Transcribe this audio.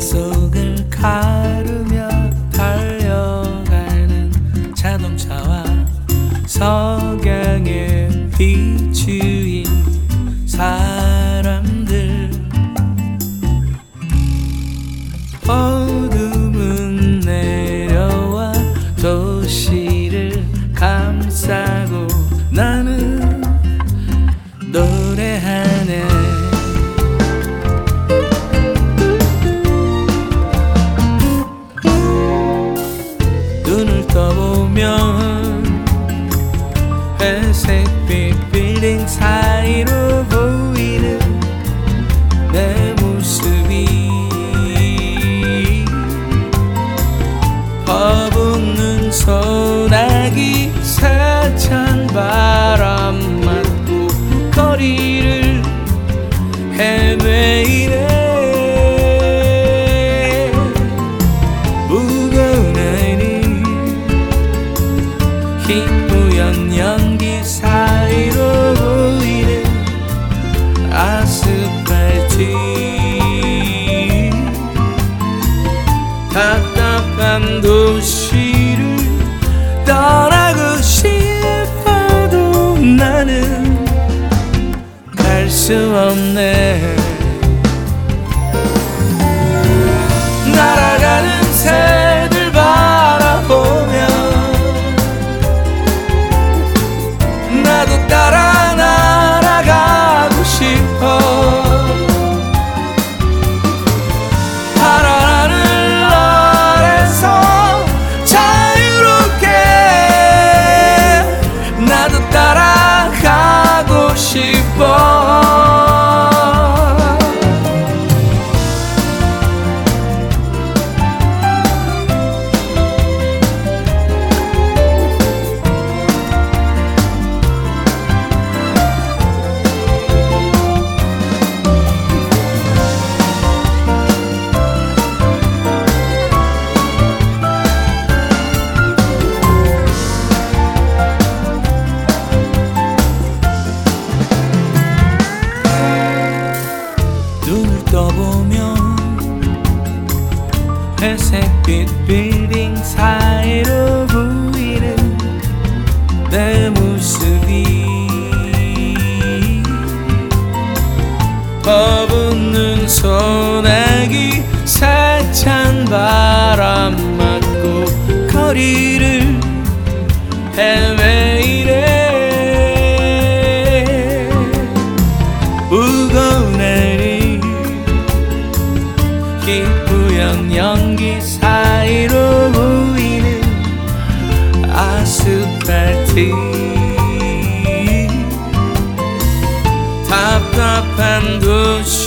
산속을 가르며 달려가는 자동차와 석양에 비추인 사람들. 어둠은 내려와 도시를 감싸고 나는 노래하네. 눈을 떠보면 회색빛 빌딩 사이로 보이는 내 모습이 퍼붓는 소나기 세찬 바람 맞고 거리를 헤매이네. 무거운 아이는 희뿌연 연기 사이로 보이는 아스팔트. 답답한 도시를 떠나고 싶어도 나는 갈 수 없네. 날아가는 새들 바라보며 나도 따라 날아가고 싶어. 파란 하늘 아래서 자유롭게 나도 따라가고 싶어. 눈을 떠보면 회색빛 빌딩 사이로 보이는 내 모습이 퍼붓는 소나기 세찬 바람 맞고 거리를 헤매이네. 무거운 아이는 희뿌연 연기 사이로 보이는 아스팔트. 답답한 도시